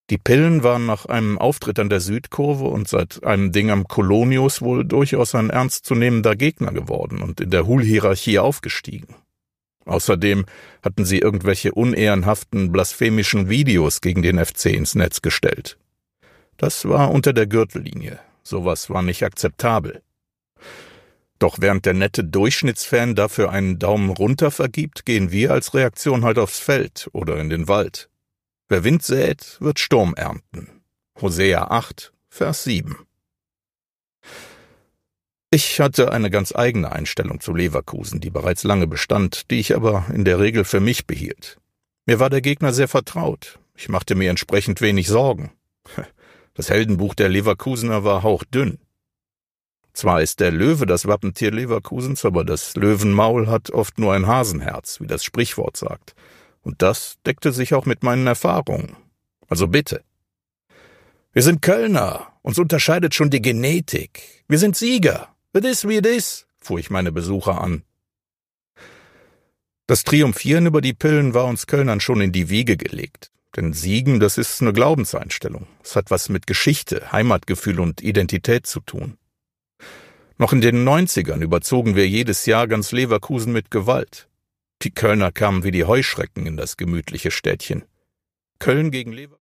Die Pillen waren nach einem Auftritt an der Südkurve und seit einem Ding am Kolonius wohl durchaus ein ernstzunehmender Gegner geworden und in der Hul-Hierarchie aufgestiegen. Außerdem hatten sie irgendwelche unehrenhaften, blasphemischen Videos gegen den FC ins Netz gestellt. Das war unter der Gürtellinie. Sowas war nicht akzeptabel. Doch während der nette Durchschnittsfan dafür einen Daumen runter vergibt, gehen wir als Reaktion halt aufs Feld oder in den Wald. Wer Wind sät, wird Sturm ernten. Hosea 8, Vers 7. Ich hatte eine ganz eigene Einstellung zu Leverkusen, die bereits lange bestand, die ich aber in der Regel für mich behielt. Mir war der Gegner sehr vertraut. Ich machte mir entsprechend wenig Sorgen. Das Heldenbuch der Leverkusener war hauchdünn. Zwar ist der Löwe das Wappentier Leverkusens, aber das Löwenmaul hat oft nur ein Hasenherz, wie das Sprichwort sagt. Und das deckte sich auch mit meinen Erfahrungen. Also bitte. Wir sind Kölner, uns unterscheidet schon die Genetik. Wir sind Sieger. It is wie it is, fuhr ich meine Besucher an. Das Triumphieren über die Pillen war uns Kölnern schon in die Wiege gelegt. Denn Siegen, das ist eine Glaubenseinstellung. Es hat was mit Geschichte, Heimatgefühl und Identität zu tun. Noch in den 90ern überzogen wir jedes Jahr ganz Leverkusen mit Gewalt. Die Kölner kamen wie die Heuschrecken in das gemütliche Städtchen. Köln gegen Leverkusen.